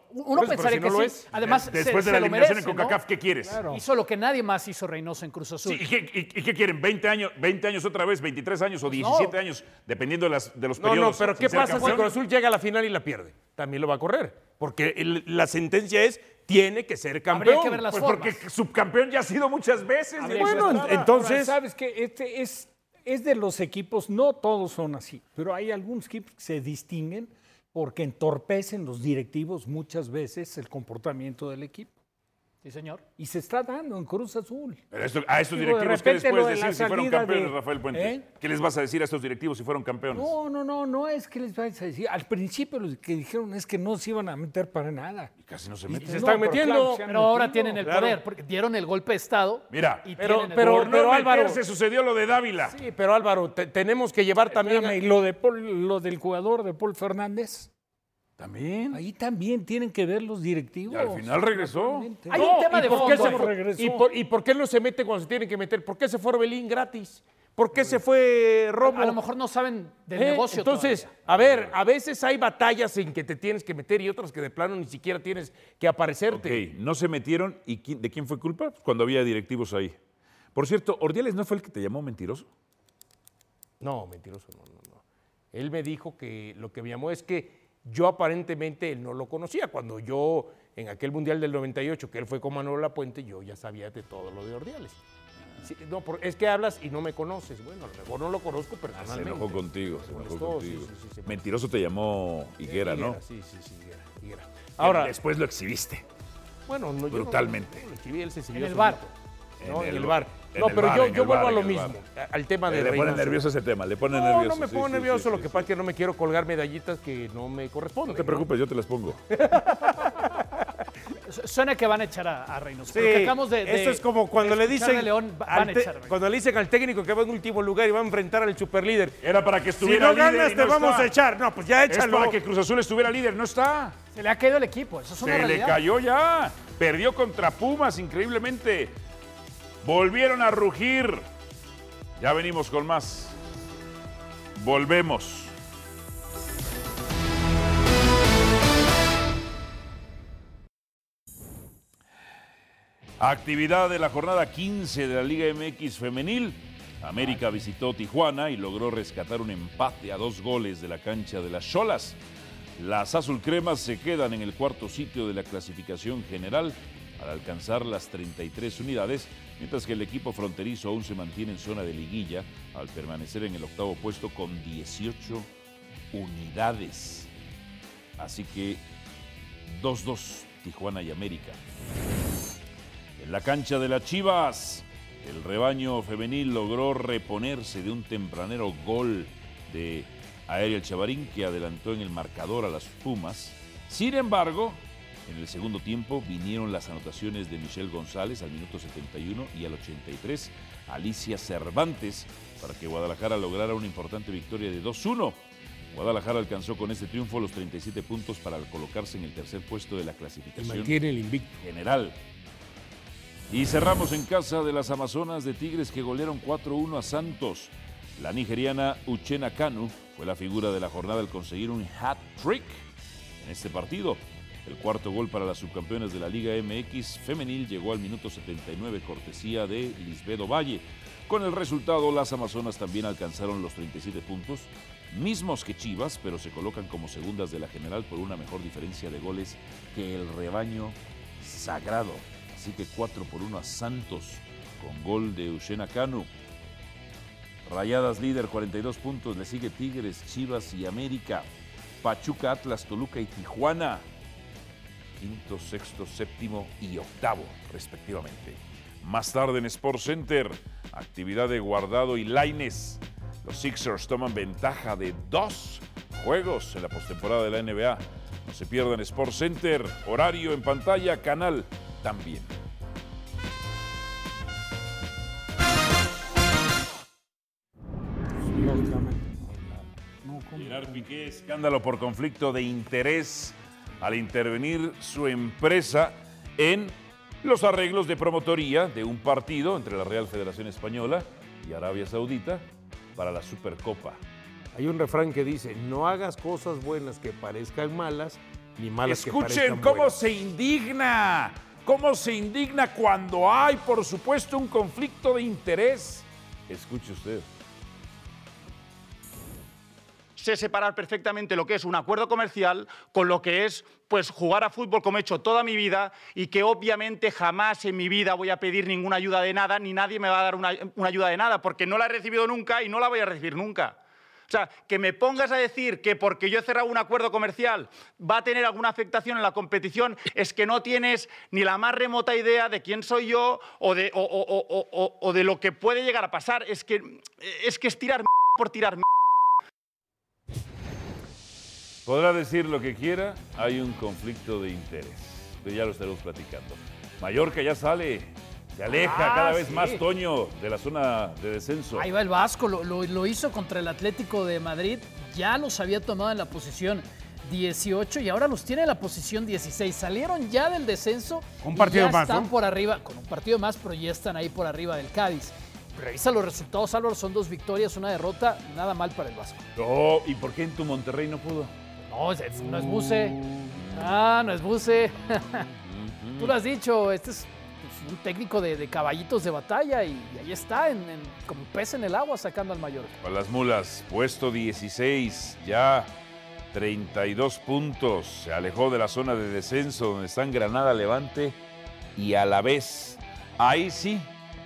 Uno pensaría que sí. Además, después de se la lo eliminación merece, en CONCACAF, ¿qué quieres? Claro. Hizo lo que nadie más hizo Reynoso en Cruz Azul. Sí, ¿y qué quieren? ¿20 años otra vez? ¿23 años o 17 años? Dependiendo de los periodos. No, pero ¿qué sin ser pasa si campeón? Cruz Azul llega a la final y la pierde? También lo va a correr. Porque la sentencia es, tiene que ser campeón. Habría que ver las Pues formas. porque subcampeón ya ha sido muchas veces. Bueno, entonces... Ahora, sabes que este es de los equipos, no todos son así, pero hay algunos equipos que se distinguen porque entorpecen los directivos muchas veces el comportamiento del equipo. Sí, señor. Y se está dando en Cruz Azul. Pero a estos Digo, de directivos, ¿qué les repente puedes lo de la decir si fueron salida campeones, de- Rafael Puente? ¿Eh? ¿Qué les vas a decir a estos directivos si fueron campeones? No es que les vayas a decir. Al principio lo que dijeron es que no se iban a meter para nada. Y casi no se Y meten. se están pero metiendo. claro, se han Pero ahora metido. tienen el poder, porque dieron el golpe de Estado. Mira, y pero- tienen el pero- poder. Por pero no Álvaro- meterse sucedió lo de Dávila. Sí, pero Álvaro, tenemos que llevar también... Espérame, y lo del jugador de Paul Fernández, También. ahí también tienen que ver los directivos. Y al final regresó. Naturalmente. Hay un tema ¿y de por qué fondo se ahí. fue- Regresó. ¿Y por qué no se mete cuando se tienen que meter? ¿Por qué se fue Orbelín gratis? ¿Por qué se fue Romo? A lo mejor no saben del negocio Entonces, todavía. a ver, a veces hay batallas en que te tienes que meter y otras que de plano ni siquiera tienes que aparecerte. Ok, no se metieron. ¿Y de quién fue culpa? Cuando había directivos ahí. Por cierto, ¿Ordiales no fue el que te llamó mentiroso? No, mentiroso, no. Él me dijo que lo que me llamó es que yo aparentemente él no lo conocía. Cuando yo, en aquel Mundial del 98, que él fue con Manuel Lapuente, yo ya sabía de todo lo de Ordiales. Sí, no, es que hablas y no me conoces. Bueno, a lo mejor no lo conozco Se personalmente. enojó contigo. Se enojó molestó, contigo. sí. Mentiroso te llamó Higuera, ¿no? Sí, Higuera. Ahora, Después lo exhibiste. bueno, no, yo Brutalmente. no lo exhibí, él se exhibió En el solito. VAR. No, En en el el bar. en No, el pero VAR, yo en el vuelvo VAR, a lo en el mismo, VAR. al tema de Le pone Reynoso. nervioso ese tema, le pone No, nervioso. no me sí, pongo sí, nervioso, sí, lo sí, que sí. pasa es que no me quiero colgar medallitas que no me corresponden. No te preocupes, yo te las pongo. Suena que van a echar a Reynoso. Sí, Pero que acabamos de esto es como cuando le escuchar de dicen León, van a echar a Reynoso. cuando le dicen al técnico que va en último lugar y va a enfrentar al superlíder. Era para que Si estuviera no líder ganas y te no vamos está. a echar. No, pues ya Es échalo. para que Cruz Azul estuviera líder, no está. Se le ha caído el equipo, eso es una Se le realidad. cayó ya. Perdió contra Pumas, increíblemente. Volvieron a rugir. Ya venimos con más. Volvemos. Actividad de la jornada 15 de la Liga MX femenil. América visitó Tijuana y logró rescatar un empate a 2 goles de la cancha de las Xolas. Las azulcremas se quedan en el cuarto sitio de la clasificación general al alcanzar las 33 unidades, mientras que el equipo fronterizo aún se mantiene en zona de liguilla al permanecer en el octavo puesto con 18 unidades. Así que 2-2 Tijuana y América. En la cancha de las Chivas, el rebaño femenil logró reponerse de un tempranero gol de Aerial Chavarín que adelantó en el marcador a las Pumas. Sin embargo, en el segundo tiempo vinieron las anotaciones de Michelle González al minuto 71 y al 83 Alicia Cervantes para que Guadalajara lograra una importante victoria de 2-1. Guadalajara alcanzó con este triunfo los 37 puntos para colocarse en el tercer puesto de la clasificación Mantiene el invicto. general. Y cerramos en casa de las Amazonas de Tigres que golearon 4-1 a Santos. La nigeriana Uchenna Kanu fue la figura de la jornada al conseguir un hat-trick en este partido. El cuarto gol para las subcampeonas de la Liga MX femenil llegó al minuto 79, cortesía de Lisbeth Ovalle. Con el resultado, las Amazonas también alcanzaron los 37 puntos, mismos que Chivas, pero se colocan como segundas de la general por una mejor diferencia de goles que el rebaño sagrado. Así que 4-1 a Santos con gol de Uchenna Kanu. Rayadas líder, 42 puntos. Le sigue Tigres, Chivas y América. Pachuca, Atlas, Toluca y Tijuana. Quinto, sexto, séptimo y octavo, respectivamente. Más tarde en Sports Center, actividad de Guardado y Lainez. Los Sixers toman ventaja de 2 juegos en la postemporada de la NBA. No se pierdan Sports Center, horario en pantalla, canal también. Gerard Piqué, escándalo por conflicto de interés al intervenir su empresa en los arreglos de promotoría de un partido entre la Real Federación Española y Arabia Saudita para la Supercopa. Hay un refrán que dice, no hagas cosas buenas que parezcan malas Ni malas que Escuchen parezcan cómo buenas. se indigna. Cómo se indigna cuando hay, por supuesto, un conflicto de interés. Escuche usted. Sé separar perfectamente lo que es un acuerdo comercial con lo que es pues jugar a fútbol como he hecho toda mi vida y que obviamente jamás en mi vida voy a pedir ninguna ayuda de nada ni nadie me va a dar una ayuda de nada porque no la he recibido nunca y no la voy a recibir nunca. O sea, que me pongas a decir que porque yo he cerrado un acuerdo comercial va a tener alguna afectación en la competición es que no tienes ni la más remota idea de quién soy yo o de lo que puede llegar a pasar. Es que es tirar por tirar. Podrá decir lo que quiera, hay un conflicto de interés. Pero ya lo estaremos platicando. Mallorca ya sale, se aleja cada vez más, Toño, de la zona de descenso. Ahí va el Vasco, lo hizo contra el Atlético de Madrid, ya los había tomado en la posición 18 y ahora los tiene en la posición 16. Salieron ya del descenso Un partido y ya más, están ¿no? por arriba, con un partido más, pero ya están ahí por arriba del Cádiz. Revisa los resultados, Álvaro, son 2 victorias, una derrota, nada mal para el Vasco. No, ¿y por qué en tu Monterrey no pudo? No, no es Buse. No es Buse. Tú lo has dicho, este es un técnico de caballitos de batalla y ahí está, como pez en el agua sacando al Mallorca. Para las mulas, puesto 16, ya 32 puntos. Se alejó de la zona de descenso donde están Granada, Levante y Alavés. Ahí sí,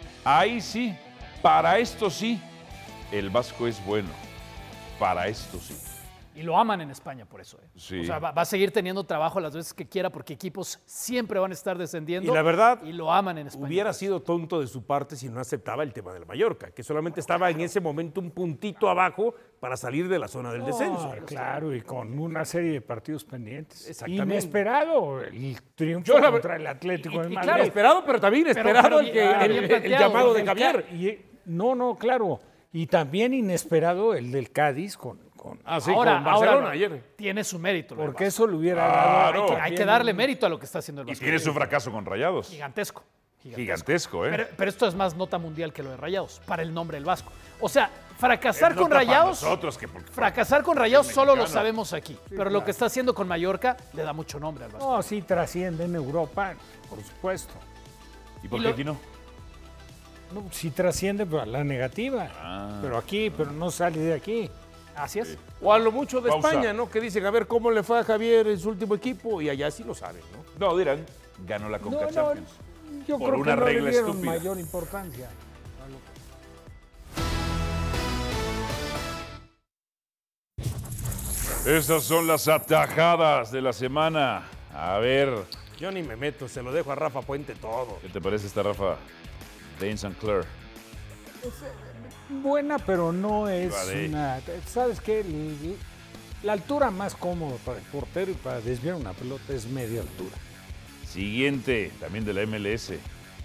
para esto sí, el Vasco es bueno. Para esto sí. Y lo aman en España por eso. Sí. O sea, va a seguir teniendo trabajo las veces que quiera porque equipos siempre van a estar descendiendo. Y la verdad, y lo aman en España. hubiera sido tonto de su parte si no aceptaba el tema del Mallorca, que solamente estaba en ese momento un puntito abajo para salir de la zona del descenso. Claro, y con una serie de partidos pendientes. Exactamente. Inesperado el triunfo contra el Atlético de Y Madrid. claro, esperado, pero también esperado el llamado de Javier. No, claro. Y también inesperado el del Cádiz con Ahora, con Barcelona ahora ayer. Tiene su mérito. Porque eso le hubiera dado. Hay que darle mérito a lo que está haciendo el Y Vasco. tiene su fracaso con Rayados. Gigantesco. Gigantesco, ¿eh? Pero esto es más nota mundial que lo de Rayados, para el nombre del Vasco. O sea, fracasar Es con nota para Rayados. nosotros Fracasar con Rayados solo lo mexicano. sabemos aquí. Pero lo que está haciendo con Mallorca le da mucho nombre al Vasco. No, sí trasciende en Europa, por supuesto. ¿Y por qué aquí no? No, sí trasciende pero a la negativa. Pero no sale de aquí. Así es. O a lo mucho de Pausa. España, ¿no? Que dicen, a ver cómo le fue a Javier en su último equipo y allá sí lo saben, ¿no? No, dirán, ganó la Conca Champions. Yo Por creo una que no regla le dieron estúpida. mayor importancia. Estas son las atajadas de la semana. A ver, Yo ni me meto, se lo dejo a Rafa Puente todo. ¿qué te parece esta Rafa? Dane St. Clair. Buena, pero no es Vale. una. ¿Sabes qué? La altura más cómoda para el portero y para desviar una pelota es media altura. Siguiente, también de la MLS.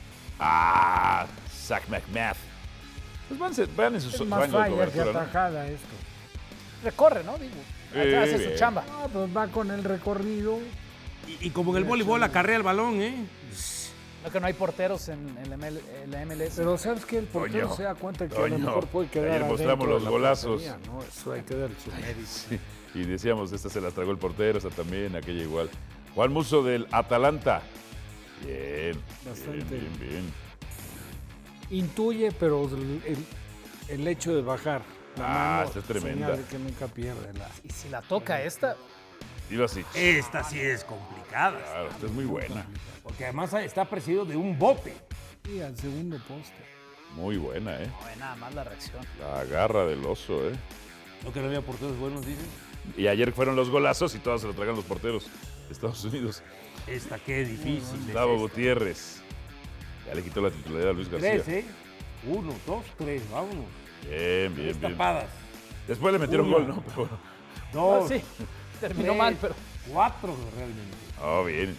Zach McMath. Pues van en sus Es más rangos de falla que cobertura, ¿no? atajada esto. Recorre, ¿no? Digo, hace bien. su chamba. Ah, pues va con el recorrido. Y como en el voleibol, acarrea el balón, ¿eh? No que no hay porteros en la MLS. Pero ¿sabes qué? El portero Toño, se da cuenta que a lo Toño, mejor puede quedar ayer mostramos adentro de los la golazos. portería, ¿no? Eso hay que darle su mérito. Sí, y decíamos, esta se las tragó el portero, esta también, aquella igual. Juan Musso del Atalanta. Bien, Bastante. bien. Intuye, pero el hecho de bajar la mano esta es tremenda. señala que nunca pierde la... Y si la toca esta, Ivasic. Esta sí es complicada. Claro, esta es muy buena. Porque además está presidido de un bote. Y al segundo poste. Muy buena, ¿eh? no ve nada más la reacción. La garra del oso, ¿eh? ¿No que no había porteros buenos, dices? Y ayer fueron los golazos y todos se lo tragan los porteros de Estados Unidos. Esta qué difícil. Gustavo Gutiérrez. Ya le quitó la titularidad a Luis García. 3, ¿eh? 1, 2, 3, vámonos. Bien, 3 bien. tapadas. Después le metieron Uno. gol, ¿no? Pero bueno. 2, Sí, terminó mal, pero 4 realmente. Oh, bien.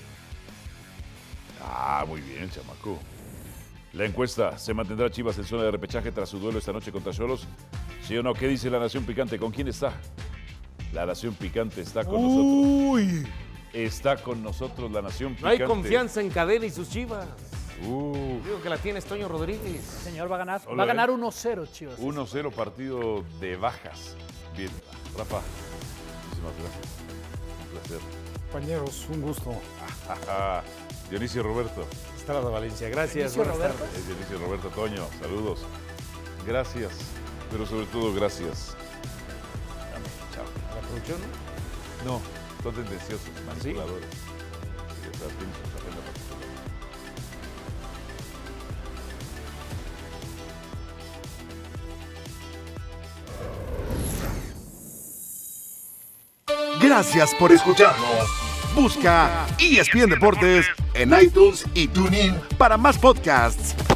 Muy bien, el chamaco. La encuesta, ¿se mantendrá Chivas en zona de repechaje tras su duelo esta noche contra Xolos? ¿Sí o no? ¿Qué dice la Nación Picante? ¿Con quién está? La Nación Picante está con nosotros. Está con nosotros la Nación No Picante. hay confianza en Cadena y sus Chivas. Uh, Digo que la tiene Toño Rodríguez. señor va a ganar. Hola, Va a ganar ¿eh? 1-0, Chivas. 1-0 partido de bajas. Bien, Rafa. Muchísimas gracias. Un placer. Compañeros, un gusto. Dionisio Roberto. Estrada Valencia, gracias. Dionisio Buenas Roberto. tardes. Dionisio Roberto Toño, saludos. Gracias, pero sobre todo gracias. Chao. ¿La producción? No, son tendenciosos, manipuladores. Sí, o sea, tienen su agenda particular. Gracias por escucharnos. Busca ESPN Deportes en iTunes y TuneIn para más podcasts.